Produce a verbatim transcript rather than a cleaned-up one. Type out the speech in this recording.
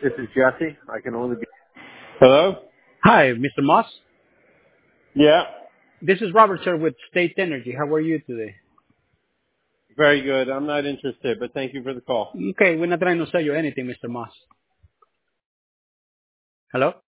This is Jesse. I can only be. Hello? Hi, Mister Moss. Yeah. This is Robert, sir, with State Energy. How are you today? Very good. I'm not interested, but thank you for the call. Okay, we're not trying to sell you anything, Mister Moss. Hello?